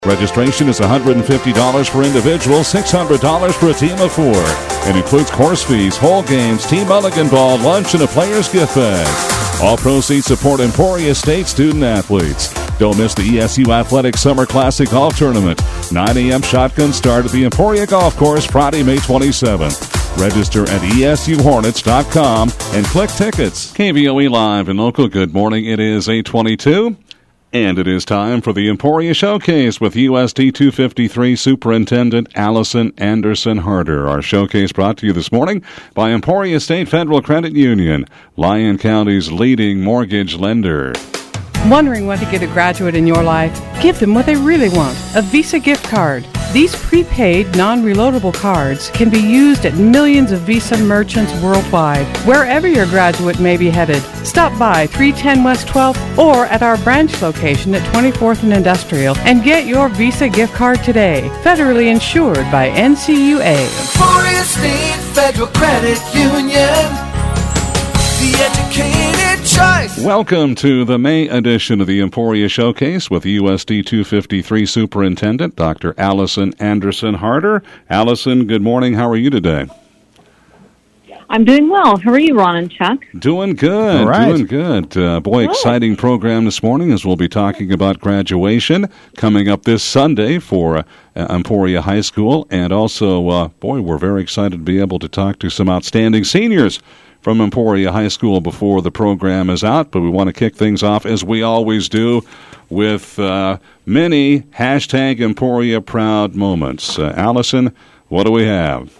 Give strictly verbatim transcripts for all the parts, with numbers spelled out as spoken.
Registration is one hundred fifty dollars for individuals, six hundred dollars for a team of four. It includes course fees, whole games, Team Mulligan Ball, lunch, and a player's gift bag. All proceeds support Emporia State student athletes. Don't miss the E S U Athletic Summer Classic Golf Tournament. nine a.m. shotgun start at the Emporia Golf Course Friday, May twenty-seventh. Register at E S U Hornets dot com and click tickets. K V O E Live and Local, good morning. It is eight twenty-two. And it is time for the Emporia Showcase with U S D two fifty-three Superintendent Allison Anderson Harder. Our showcase brought to you this morning by Emporia State Federal Credit Union, Lyon County's leading mortgage lender. Wondering what to get a graduate in your life? Give them what they really want, a Visa gift card. These prepaid, non-reloadable cards can be used at millions of Visa merchants worldwide, wherever your graduate may be headed. Stop by three ten West twelfth or at our branch location at twenty-fourth and Industrial and get your Visa gift card today. Federally insured by N C U A. Emporia State Federal Credit Union. The educated choice. Welcome to the May edition of the Emporia Showcase with U S D two fifty-three Superintendent Doctor Allison Anderson Harder. Allison, good morning. How are you today? I'm doing well. How are you, Ron and Chuck? Doing good. All right. Doing good. Uh, boy, Good. Exciting program this morning as we'll be talking about graduation coming up this Sunday for uh, Emporia High School. And also, uh, boy, we're very excited to be able to talk to some outstanding seniors from Emporia High School before the program is out, but we want to kick things off, as we always do, with uh, many hashtag Emporia Proud moments. Uh, Allison, what do we have?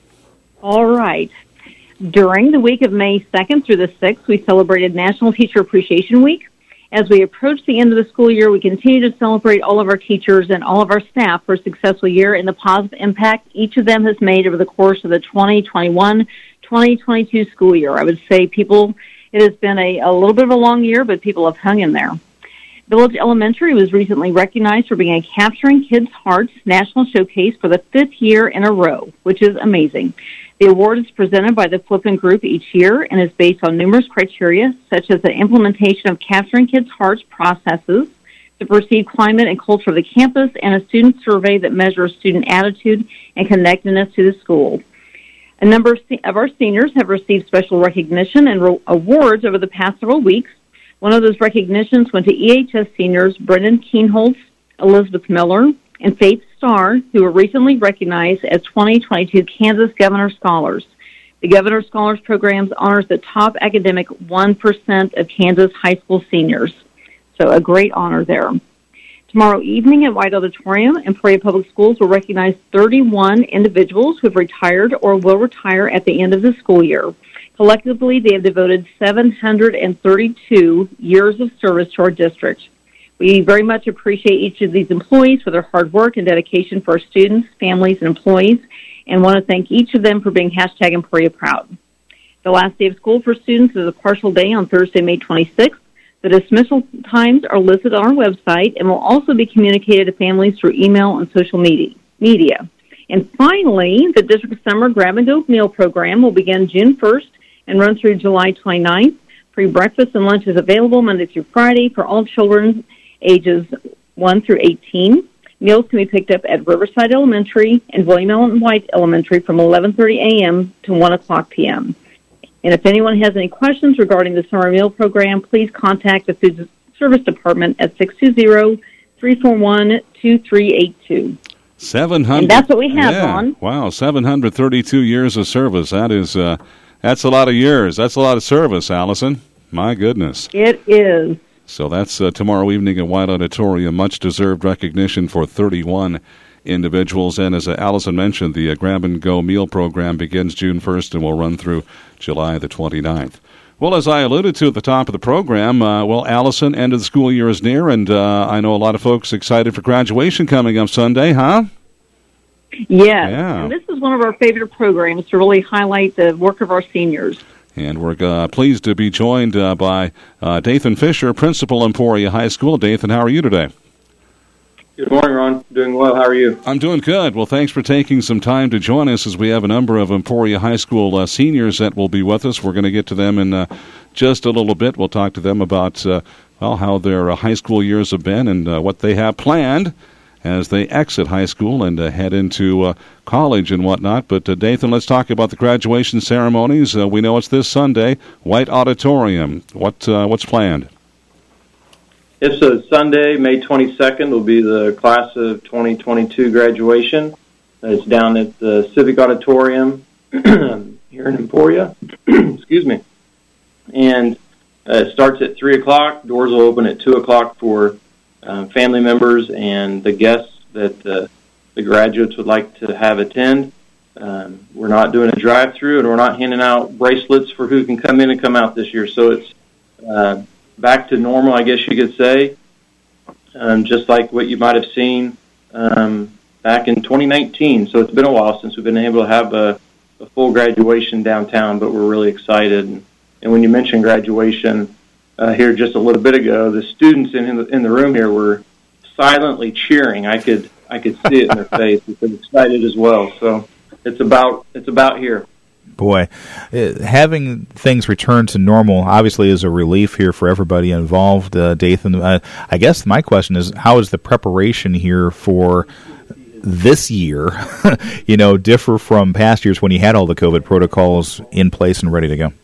All right. During the week of May second through the sixth, we celebrated National Teacher Appreciation Week. As we approach the end of the school year, we continue to celebrate all of our teachers and all of our staff for a successful year and the positive impact each of them has made over the course of the twenty twenty-one twenty twenty-two school year. I would say people, it has been a, a little bit of a long year, but people have hung in there. Village Elementary was recently recognized for being a Capturing Kids' Hearts National Showcase for the fifth year in a row, which is amazing. The award is presented by the Flippin Group each year and is based on numerous criteria, such as the implementation of Capturing Kids' Hearts processes, the perceived climate and culture of the campus, and a student survey that measures student attitude and connectedness to the school. A number of our seniors have received special recognition and re- awards over the past several weeks. One of those recognitions went to E H S seniors Brendan Keenholz, Elizabeth Miller, and Faith Starr, who were recently recognized as twenty twenty-two Kansas Governor Scholars. The Governor Scholars Program honors the top academic one percent of Kansas high school seniors. So a great honor there. Tomorrow evening at White Auditorium, Emporia Public Schools will recognize thirty-one individuals who have retired or will retire at the end of the school year. Collectively, they have devoted seven hundred thirty-two years of service to our district. We very much appreciate each of these employees for their hard work and dedication for our students, families, and employees, and want to thank each of them for being hashtag Emporia Proud. The last day of school for students is a partial day on Thursday, May twenty-sixth. The dismissal times are listed on our website and will also be communicated to families through email and social media. And finally, the District Summer Grab-and-Go Meal Program will begin June first and run through July twenty-ninth. Free breakfast and lunch is available Monday through Friday for all children ages one through eighteen. Meals can be picked up at Riverside Elementary and William Allen White Elementary from eleven thirty a.m. to one o'clock p.m. And if anyone has any questions regarding the summer meal program, please contact the Food Service Department at six two zero, three four one, two three eight two. seven hundred. And that's what we have, yeah. on. Wow, seven hundred thirty-two years of service. That is, uh, that's a lot of years. That's a lot of service, Allison. My goodness. It is. So that's uh, tomorrow evening at White Auditorium. Much-deserved recognition for thirty-one individuals. And as uh, Allison mentioned, the uh, Grab-and-Go Meal Program begins June first and will run through July the twenty-ninth. Well, as I alluded to at the top of the program, uh, well, Allison, end of the school year is near, and uh, I know a lot of folks excited for graduation coming up Sunday, huh? Yes. Yeah. And this is one of our favorite programs to really highlight the work of our seniors. And we're uh, pleased to be joined uh, by uh, Dathan Fisher, Principal, Emporia High School. Dathan, how are you today? Good morning, Ron. Doing well. How are you? I'm doing good. Well, thanks for taking some time to join us as we have a number of Emporia High School uh, seniors that will be with us. We're going to get to them in uh, just a little bit. We'll talk to them about uh, well how their uh, high school years have been and uh, what they have planned as they exit high school and uh, head into uh, college and whatnot. But, uh, Dathan, let's talk about the graduation ceremonies. Uh, we know it's this Sunday, White Auditorium. What uh, What's planned? It's a Sunday, May twenty-second, will be the class of twenty twenty-two graduation. It's down at the Civic Auditorium here in Emporia. Excuse me. And uh, it starts at three o'clock. Doors will open at two o'clock for uh, family members and the guests that uh, the graduates would like to have attend. Um, we're not doing a drive-through, and we're not handing out bracelets for who can come in and come out this year. So it's uh, back to normal, I guess you could say, um, just like what you might have seen um, back in twenty nineteen. So it's been a while since we've been able to have a, a full graduation downtown, but we're really excited. And, and when you mentioned graduation uh, here just a little bit ago, the students in, in, the, in the room here were silently cheering. I could I could see it in their face. They're excited as well. So it's about it's about here. Boy, uh, having things return to normal obviously is a relief here for everybody involved, uh, Dathan. Uh, I guess my question is, how is the preparation here for this year, you know, differ from past years when you had all the COVID protocols in place and ready to go?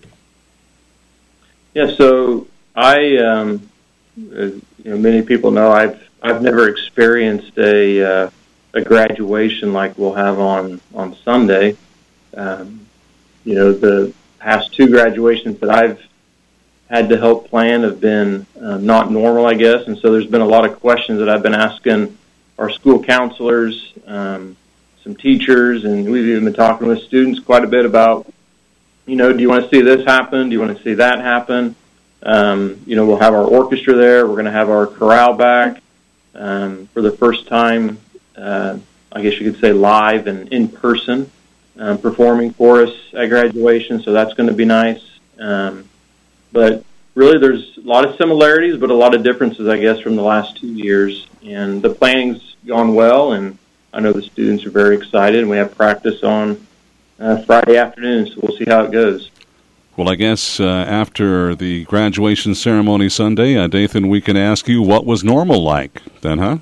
Yeah, so I, um, uh, you know, many people know I've I've never experienced a uh, a graduation like we'll have on on Sunday. Um, You know, the past two graduations that I've had to help plan have been uh, not normal, I guess, and so there's been a lot of questions that I've been asking our school counselors, um, some teachers, and we've even been talking with students quite a bit about, you know, do you want to see this happen? Do you want to see that happen? Um, you know, we'll have our orchestra there. We're going to have our chorale back um, for the first time, uh, I guess you could say live and in person. Um, performing for us at graduation, so that's going to be nice. Um, but really, there's a lot of similarities, but a lot of differences, I guess, from the last two years. And the planning's gone well, and I know the students are very excited, and we have practice on uh, Friday afternoon, so we'll see how it goes. Well, I guess uh, after the graduation ceremony Sunday, uh, Dathan, we can ask you what was normal like then, huh?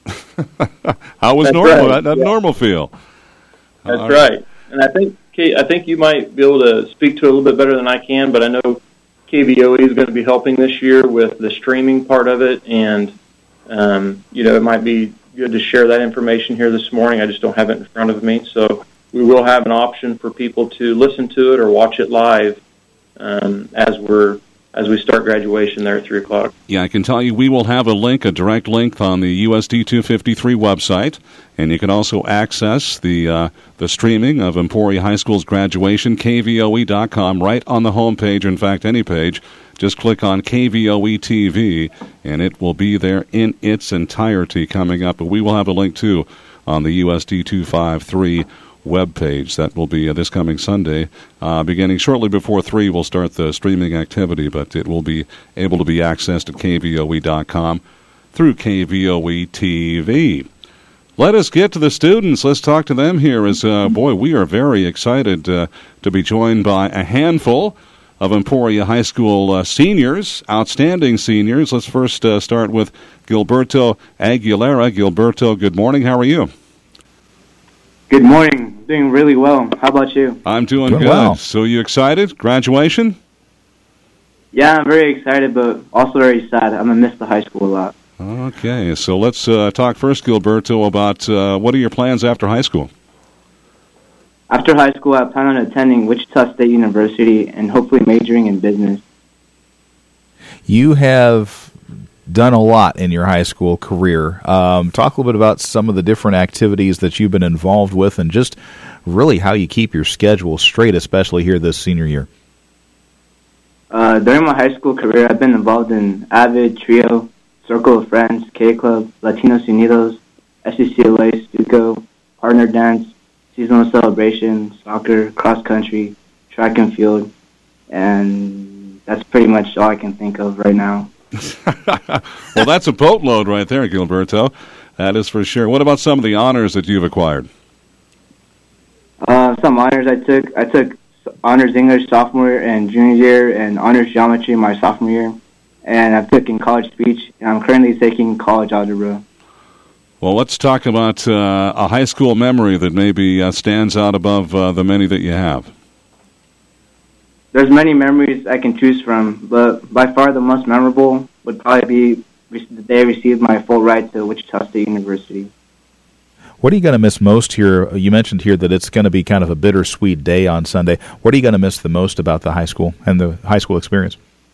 How was That's normal? Right. That, that yeah. normal feel? That's All right. And I think Kate, I think you might be able to speak to it a little bit better than I can, but I know K V O E is going to be helping this year with the streaming part of it, and um, you know, it might be good to share that information here this morning. I just don't have it in front of me, so we will have an option for people to listen to it or watch it live um, as we're as we start graduation there at three o'clock. Yeah, I can tell you we will have a link, a direct link on the U S D two fifty-three website, and you can also access the uh, the streaming of Emporia High School's graduation, K V O E dot com, right on the home page. In fact, any page, just click on K V O E T V, and it will be there in its entirety coming up. But we will have a link, too, on the U S D two fifty-three web page. That will be uh, this coming Sunday. Uh, beginning shortly before three, we'll start the streaming activity, but it will be able to be accessed at K V O E dot com through K V O E T V. Let us get to the students. Let's talk to them here as, uh, boy, we are very excited uh, to be joined by a handful of Emporia High School uh, seniors, outstanding seniors. Let's first uh, start with Gilberto Aguilera. Gilberto, good morning. How are you? Good morning. Doing really well. How about you? I'm doing Doing good. well. So you excited? Graduation? Yeah, I'm very excited, but also very sad. I'm going to miss the high school a lot. Okay, so let's uh, talk first, Gilberto, about uh, what are your plans after high school? After high school, I plan on attending Wichita State University and hopefully majoring in business. You have done a lot in your high school career. Um, talk a little bit about some of the different activities that you've been involved with and just really how you keep your schedule straight, especially here this senior year. Uh, during my high school career, I've been involved in Avid, Trio, Circle of Friends, K-Club, Latinos Unidos, S C C L A, Stuco, Partner Dance, Seasonal Celebration, Soccer, Cross Country, Track and Field, and that's pretty much all I can think of right now. Well, that's a boatload right there, Gilberto. That is for sure. What about some of the honors that you've acquired? Uh, some honors I took. I took honors English sophomore and junior year, and honors geometry my sophomore year. And I've taken college speech, and I'm currently taking college algebra. Well, let's talk about uh, a high school memory that maybe uh, stands out above uh, the many that you have. There's many memories I can choose from, but by far the most memorable would probably be the day I received my full ride to Wichita State University. What are you going to miss most here? You mentioned here that it's going to be kind of a bittersweet day on Sunday. What are you going to miss the most about the high school and the high school experience?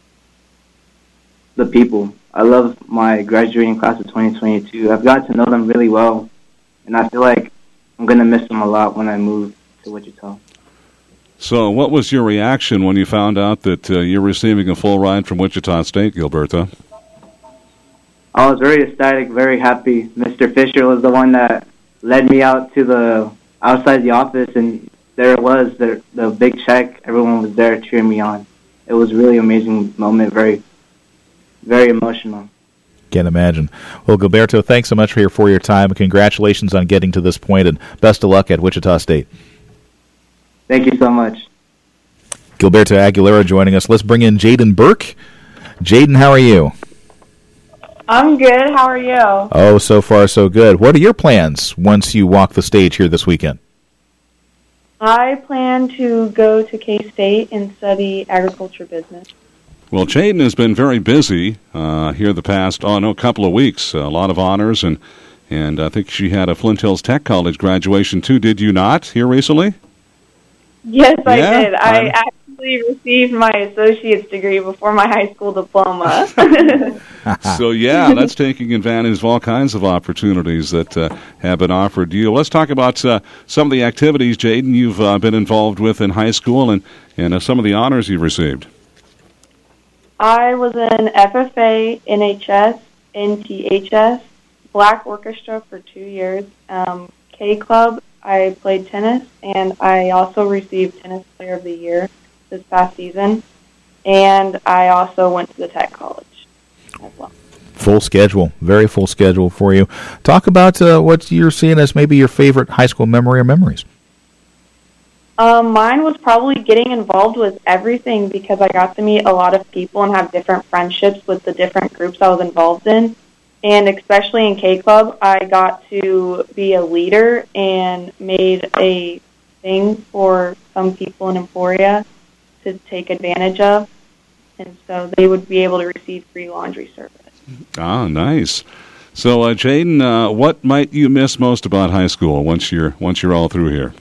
The people. I love my graduating class of twenty twenty-two. I've gotten to know them really well, and I feel like I'm going to miss them a lot when I move to Wichita. So what was your reaction when you found out that uh, you're receiving a full ride from Wichita State, Gilberto? I was very ecstatic, very happy. Mister Fisher was the one that led me out to the outside the office, and there it was, the, the big check. Everyone was there cheering me on. It was a really amazing moment, very, very emotional. Can't imagine. Well, Gilberto, thanks so much for your, for your time. Congratulations on getting to this point, and best of luck at Wichita State. Thank you so much. Gilberto Aguilera joining us. Let's bring in Jaden Burke. Jaden, how are you? I'm good. How are you? Oh, so far so good. What are your plans once you walk the stage here this weekend? I plan to go to K-State and study agriculture business. Well, Jaden has been very busy uh, here the past, oh, no, couple of weeks. A lot of honors, and, and I think she had a Flint Hills Tech College graduation, too. Did you not here recently? Yes, I Yeah, did. I I'm... actually received my associate's degree before my high school diploma. So, yeah, that's taking advantage of all kinds of opportunities that uh, have been offered to you. Let's talk about uh, some of the activities, Jaden, you've uh, been involved with in high school and, and uh, some of the honors you've received. I was in F F A, N H S, N T H S, Black Orchestra for two years, um, K-Club. I played tennis, and I also received Tennis Player of the Year this past season, and I also went to the Tech College as well. Full schedule, very full schedule for you. Talk about uh, what you're seeing as maybe your favorite high school memory or memories. Um, mine was probably getting involved with everything because I got to meet a lot of people and have different friendships with the different groups I was involved in. And especially in K-Club, I got to be a leader and made a thing for some people in Emporia to take advantage of. And so they would be able to receive free laundry service. Ah, nice. So, uh, Jaden, uh, what might you miss most about high school once you're once you're all through here?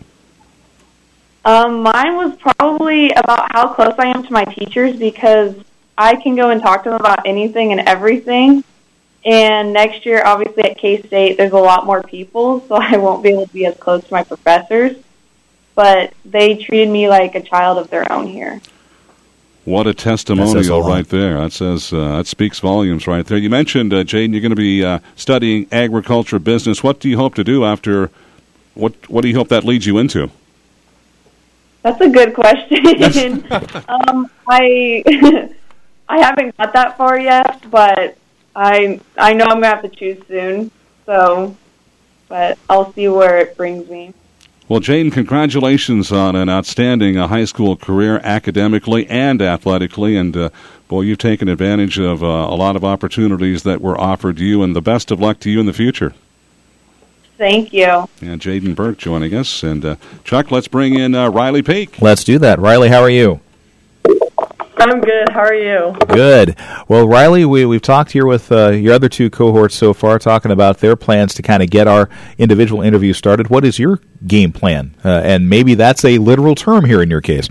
Um, mine was probably about how close I am to my teachers because I can go and talk to them about anything and everything. And next year, obviously, at K-State, there's a lot more people, so I won't be able to be as close to my professors. But they treated me like a child of their own here. What a testimonial right there. That says uh, that speaks volumes right there. You mentioned, uh, Jaden, you're going to be uh, studying agriculture business. What do you hope to do after, what, what do you hope that leads you into? That's a good question. um, I I haven't got that far yet, but I I know I'm going to have to choose soon, so, but I'll see where it brings me. Well, Jaden, congratulations on an outstanding uh, high school career academically and athletically, and uh, boy, you've taken advantage of uh, a lot of opportunities that were offered to you, and the best of luck to you in the future. Thank you. And Jaden Burke joining us, and uh, Chuck, let's bring in uh, Riley Peak. Let's do that. Riley, how are you? I'm good. How are you? Good. Well, Riley, we, we've talked here with uh, your other two cohorts so far, talking about their plans to kind of get our individual interview started. What is your game plan? Uh, and maybe that's a literal term here in your case.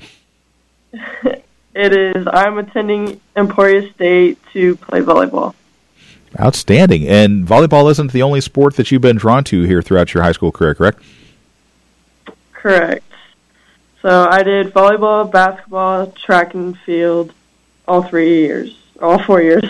It is. I'm attending Emporia State to play volleyball. Outstanding. And volleyball isn't the only sport that you've been drawn to here throughout your high school career, correct? Correct. So I did volleyball, basketball, track and field, all three years, all four years.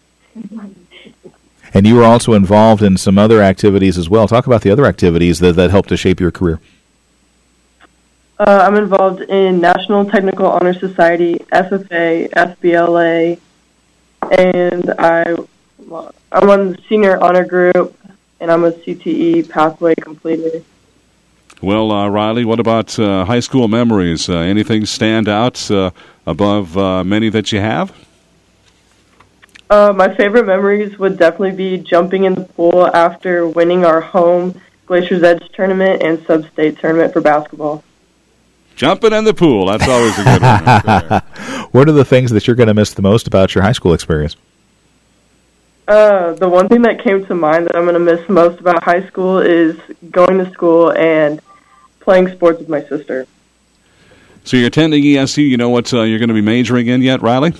And you were also involved in some other activities as well. Talk about the other activities that, that helped to shape your career. Uh, I'm involved in National Technical Honor Society, F F A, F B L A, and I, well, I'm on the Senior Honor Group, and I'm a C T E pathway completer. Well, uh, Riley, what about uh, high school memories? Uh, anything stand out uh, above uh, many that you have? Uh, my favorite memories would definitely be jumping in the pool after winning our home Glacier's Edge tournament and sub-state tournament for basketball. Jumping in the pool, that's always a good one. Right there. What are the things that you're going to miss the most about your high school experience? Uh, the one thing that came to mind that I'm going to miss most about high school is going to school and playing sports with my sister. So you're attending E S U. You know what uh, you're going to be majoring in yet, Riley?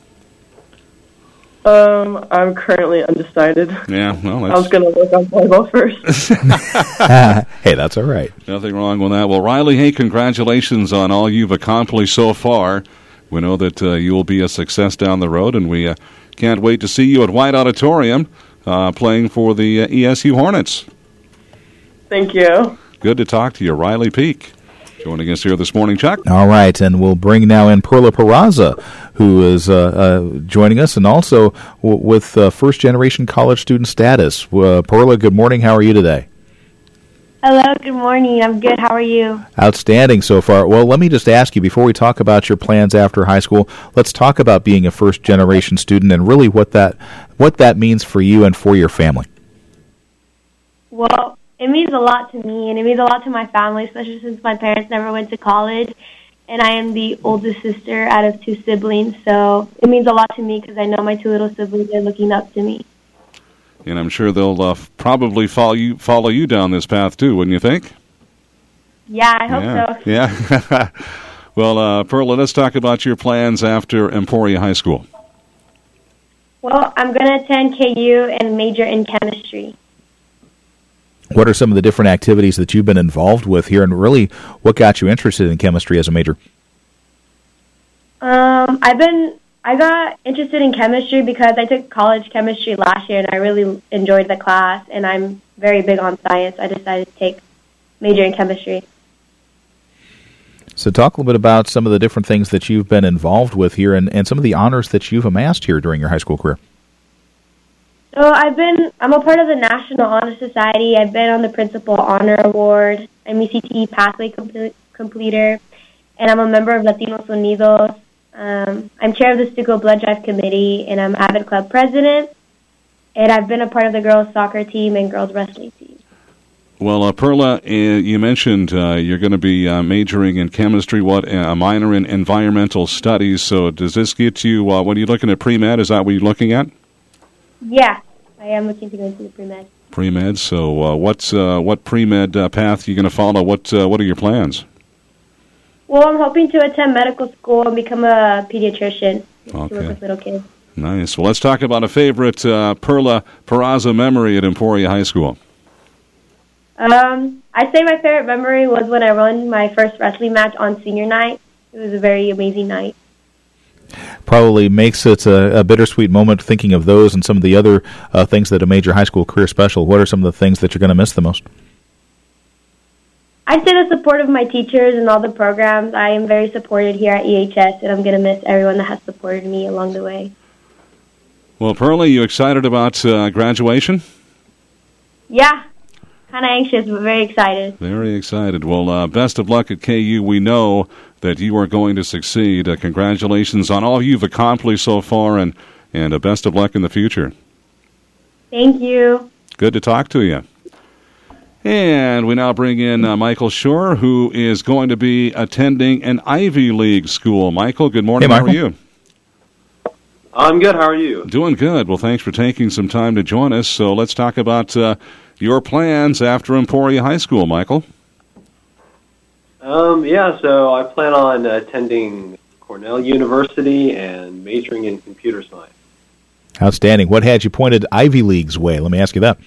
Um, I'm currently undecided. Yeah, well, that's... I was going to work on volleyball first. Hey, that's all right. Nothing wrong with that. Well, Riley, hey, congratulations on all you've accomplished so far. We know that uh, you will be a success down the road, and we uh, can't wait to see you at White Auditorium uh, playing for the uh, E S U Hornets. Thank you. Good to talk to you, Riley Peak. Joining us here this morning, Chuck. All right, and we'll bring now in Perla Peraza, who is uh, uh, joining us, and also w- with uh, first-generation college student status. Uh, Perla, good morning. How are you today? Hello, good morning. I'm good. How are you? Outstanding so far. Well, let me just ask you, before we talk about your plans after high school, let's talk about being a first-generation student and really what that what that means for you and for your family. Well, it means a lot to me, and it means a lot to my family, especially since my parents never went to college, and I am the oldest sister out of two siblings, so it means a lot to me because I know my two little siblings are looking up to me. And I'm sure they'll uh, probably follow you, follow you down this path, too, wouldn't you think? Yeah, I hope yeah. so. Yeah. Well, uh, Perla, let's talk about your plans after Emporia High School. Well, I'm going to attend K U and major in chemistry. What are some of the different activities that you've been involved with here, and really what got you interested in chemistry as a major? Um, I've been, I got interested in chemistry because I took college chemistry last year, and I really enjoyed the class, and I'm very big on science. I decided to take major in chemistry. So talk a little bit about some of the different things that you've been involved with here and, and some of the honors that you've amassed here during your high school career. So I've been, I'm a part of the National Honor Society. I've been on the Principal Honor Award. I'm a C T E pathway complete, completer, and I'm a member of Latinos Unidos. Um, I'm chair of the Stuco Blood Drive Committee, and I'm Avid Club president. And I've been a part of the girls soccer team and girls wrestling team. Well, uh, Perla, uh, you mentioned uh, you're going to be uh, majoring in chemistry, what a minor in environmental studies. So does this get you, uh, what are you looking at, pre-med? Is that what you're looking at? Yeah, I am looking to go into the pre-med. Pre-med. So uh, what's uh, what pre-med uh, path are you going to follow? What uh, what are your plans? Well, I'm hoping to attend medical school and become a pediatrician okay. to work with little kids. Nice. Well, let's talk about a favorite uh, Perla Peraza memory at Emporia High School. Um, I'd say my favorite memory was when I won my first wrestling match on senior night. It was a very amazing night. Probably makes it a, a bittersweet moment thinking of those and some of the other uh, things that have made your high school career special. What are some of the things that you're going to miss the most? I'd say the support of my teachers and all the programs. I am very supported here at E H S, and I'm going to miss everyone that has supported me along the way. Well, Perla, you excited about uh, graduation? Yeah, kind of anxious, but very excited. Very excited. Well, uh, best of luck at K U. We know that you are going to succeed. Uh, congratulations on all you've accomplished so far, and, and uh, best of luck in the future. Thank you. Good to talk to you. And we now bring in uh, Michael Shore, who is going to be attending an Ivy League school. Michael, good morning. Hey, How are you? I'm good. How are you? Doing good. Well, thanks for taking some time to join us. So let's talk about uh, your plans after Emporia High School, Michael. Um, yeah, so I plan on attending Cornell University and majoring in computer science. Outstanding. What had you pointed Ivy League's way? Let me ask you that.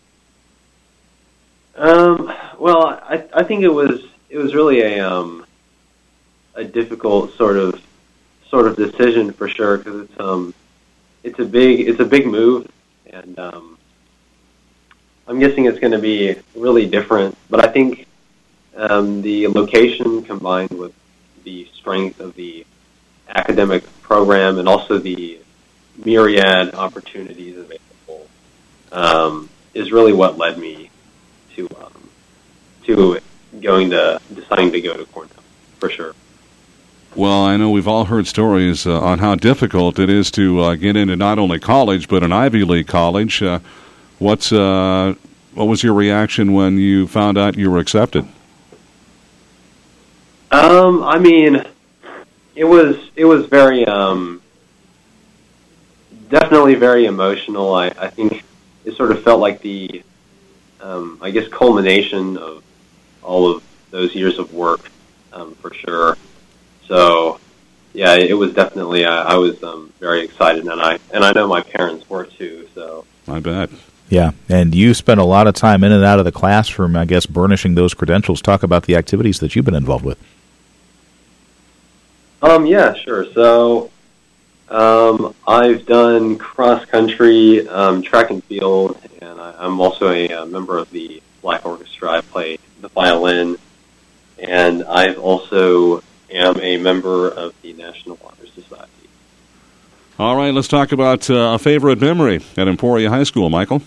Um, well, I, I think it was it was really a um, a difficult sort of sort of decision for sure because it's um it's a big it's a big move, and um, I'm guessing it's going to be really different. But I think um, the location combined with the strength of the academic program and also the myriad opportunities available um, is really what led me to um, to going to deciding to go to Cornell for sure. Well, I know we've all heard stories uh, on how difficult it is to uh, get into not only college but an Ivy League college. Uh, what's uh, what was your reaction when you found out you were accepted? Um, I mean, it was it was very um, definitely very emotional. I, I think it sort of felt like the um, I guess culmination of all of those years of work, um, for sure. So, yeah, it was definitely. Uh, I was um, very excited, and I and I know my parents were too. So I bet. Yeah, and you spent a lot of time in and out of the classroom, I guess, burnishing those credentials. Talk about the activities that you've been involved with. Um. Yeah. Sure. So, um, I've done cross country, um, track and field, and I, I'm also a, a member of the Black Orchestra. I play the violin, and I've also am a member of the National Honor Society. All right, let's talk about uh, a favorite memory at Emporia High School, Michael.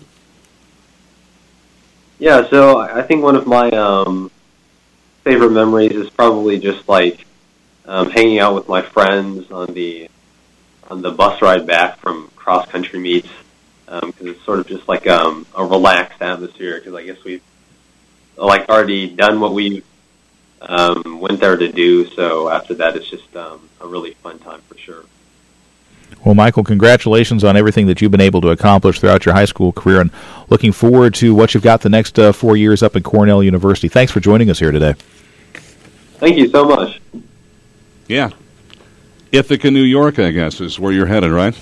Yeah, so I think one of my um, favorite memories is probably just like um, hanging out with my friends on the on the bus ride back from cross country meets, because um, it's sort of just like um, a relaxed atmosphere. Because I guess we've like already done what we um, went there to do. So after that, it's just um, a really fun time for sure. Well, Michael, congratulations on everything that you've been able to accomplish throughout your high school career, and looking forward to what you've got the next uh, four years up at Cornell University. Thanks for joining us here today. Thank you so much. Yeah. Ithaca, New York, I guess, is where you're headed, right?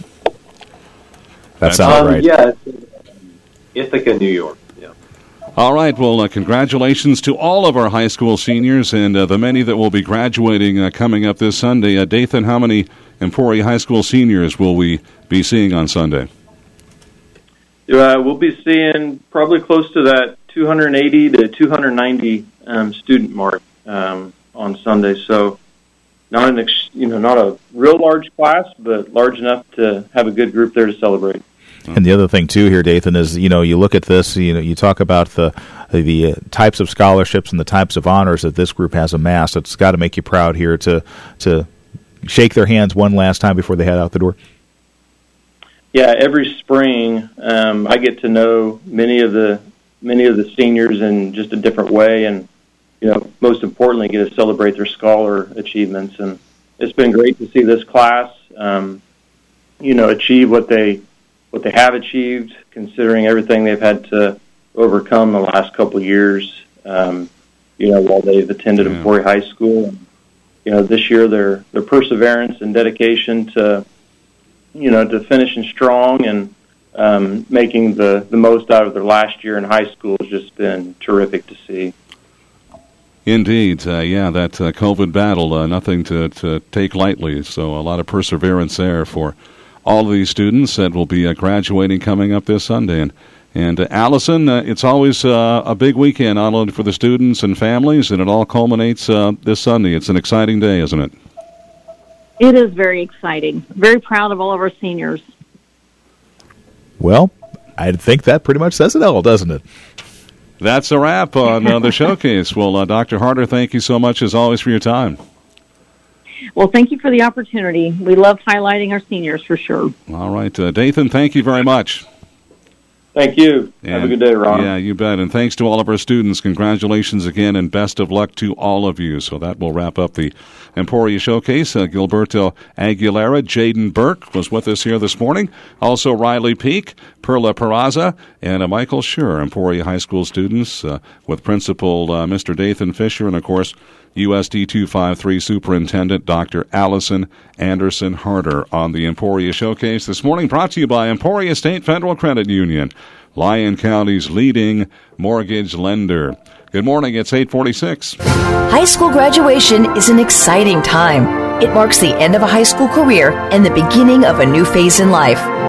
That sounds um, right. Yeah, it's Ithaca, New York. Yeah. All right. Well, uh, congratulations to all of our high school seniors and uh, the many that will be graduating uh, coming up this Sunday. Uh, Dathan, how many Emporia High School seniors will we be seeing on Sunday? Uh, we'll be seeing probably close to that two hundred eighty to two hundred ninety um, student mark um, on Sunday. So not an ex- you know not a real large class, but large enough to have a good group there to celebrate. And the other thing too here, Dathan, is you know you look at this, you know you talk about the the uh, types of scholarships and the types of honors that this group has amassed. It's got to make you proud here to to shake their hands one last time before they head out the door. Yeah, every spring um, I get to know many of the many of the seniors in just a different way, and you know, most importantly, get to celebrate their scholar achievements. And it's been great to see this class, um, you know, achieve what they what they have achieved, considering everything they've had to overcome the last couple of years. Um, you know, while they've attended Yeah. Emporia High School. And, you know, this year their their perseverance and dedication to, you know, to finishing strong and um, making the, the most out of their last year in high school has just been terrific to see. Indeed. Uh, yeah, that uh, COVID battle, uh, nothing to, to take lightly. So a lot of perseverance there for all of these students that will be uh, graduating coming up this Sunday. And, and uh, Allison, uh, it's always uh, a big weekend, not only for the students and families, and it all culminates uh, this Sunday. It's an exciting day, isn't it? It is very exciting. Very proud of all of our seniors. Well, I think that pretty much says it all, doesn't it? That's a wrap on uh, the showcase. Well, uh, Doctor Harder, thank you so much, as always, for your time. Well, thank you for the opportunity. We love highlighting our seniors for sure. All right. Uh, Dathan, thank you very much. Thank you. And, Have a good day, Ron. Yeah, you bet. And thanks to all of our students. Congratulations again, and best of luck to all of you. So that will wrap up the Emporia Showcase. Uh, Gilberto Aguilera, Jaden Burke was with us here this morning. Also Riley Peak, Perla Peraza, and uh, Michael Schur, Emporia High School students, uh, with Principal uh, Mister Dathan Fisher, and, of course, U S D two fifty-three Superintendent Doctor Allison Anderson Harder on the Emporia Showcase this morning, brought to you by Emporia State Federal Credit Union, Lyon County's leading mortgage lender. Good morning, it's eight forty-six. High school graduation is an exciting time. It marks the end of a high school career and the beginning of a new phase in life.